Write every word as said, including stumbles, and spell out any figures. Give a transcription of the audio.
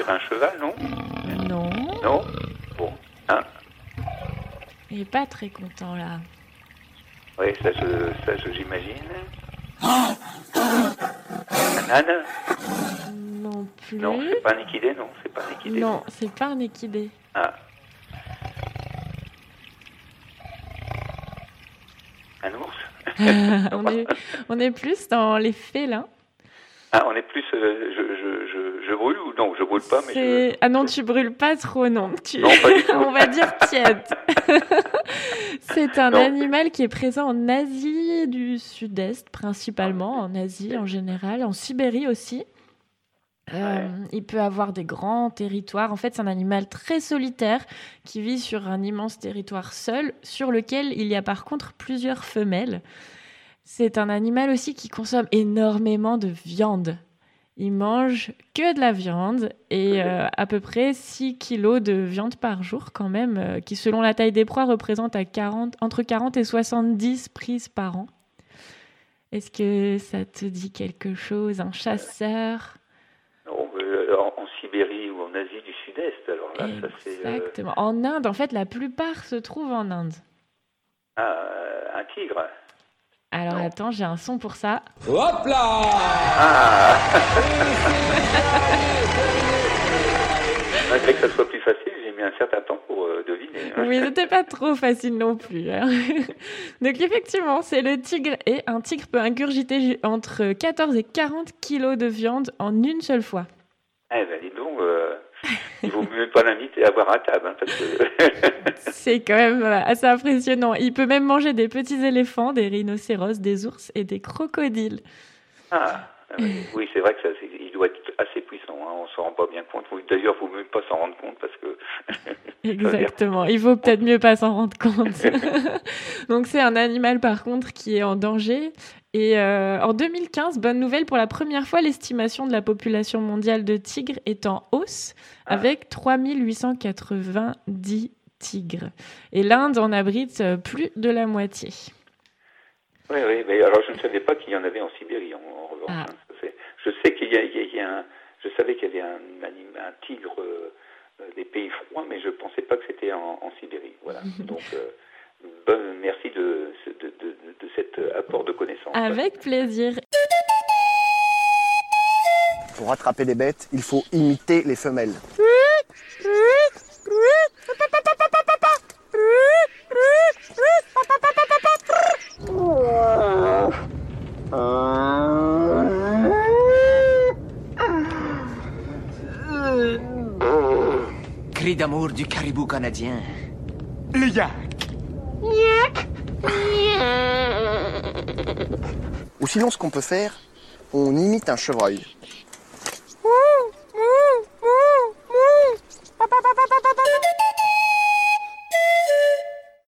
dirait un cheval, non? Non. Non? Bon, hein? Il est pas très content là. Oui, ça, je, ça je, j'imagine. Un âne? Non plus. Non, c'est pas un équidé, non? C'est pas un équidé. Non, c'est pas un équidé. Ah. Un ours? on, est, on est plus dans les félins. Ah, on est plus... Euh, je, je, je, je brûle ou non? Je brûle pas, mais c'est... je... Ah non, tu brûles pas trop, non. Tu... Non, pas du tout. On va dire tiède. C'est un non. animal qui est présent en Asie du Sud-Est, principalement, en Asie en général, en Sibérie aussi. Euh, ouais. Il peut avoir des grands territoires. En fait, c'est un animal très solitaire qui vit sur un immense territoire seul, sur lequel il y a par contre plusieurs femelles. C'est un animal aussi qui consomme énormément de viande. Il mange que de la viande et euh, à peu près six kilos de viande par jour quand même, euh, qui selon la taille des proies représente à quarante, entre quarante et soixante-dix prises par an. Est-ce que ça te dit quelque chose, un chasseur ? Non, euh, en, en Sibérie ou en Asie du Sud-Est, alors là, Exactement. ça c'est... Exactement. Euh... En Inde, en fait, la plupart se trouvent en Inde. Ah, euh, un tigre. Alors non. Attends, j'ai un son pour ça. Hop là ah. Malgré que ça soit plus facile, j'ai mis un certain temps pour euh, deviner. Hein. Oui, c'était pas trop facile non plus. Hein. Donc effectivement, c'est le tigre et un tigre peut ingurgiter entre quatorze et quarante kilos de viande en une seule fois. Eh ben dis donc, euh, il vaut mieux pas l'inviter à boire à table. Hein, parce que... c'est quand même assez impressionnant. Il peut même manger des petits éléphants, des rhinocéros, des ours et des crocodiles. Ah, oui, c'est vrai que ça, c'est, il doit être assez puissant. Hein, on s'en rend pas bien compte. D'ailleurs, il faut mieux pas s'en rendre compte parce que... Exactement. Il vaut peut-être mieux pas s'en rendre compte. Donc c'est un animal par contre qui est en danger. Et euh, en deux mille quinze, bonne nouvelle, pour la première fois, l'estimation de la population mondiale de tigres est en hausse, ah. avec trois mille huit cent quatre-vingt-dix tigres. Et l'Inde en abrite plus de la moitié. Oui, oui, mais alors je ne savais pas qu'il y en avait en Sibérie, en, en revanche. Ah. Hein, c'est, je sais qu'il y a, il y a, il y a un, je savais qu'il y avait un, un, un tigre euh, des pays froids, mais je ne pensais pas que c'était en, en Sibérie. Voilà. Donc, euh, bon, merci de, de, de, de cet apport de connaissances. Avec plaisir. Pour attraper des bêtes, il faut imiter les femelles. Cri d'amour du caribou canadien. Le yak. Yak. Ou sinon, ce qu'on peut faire, on imite un chevreuil.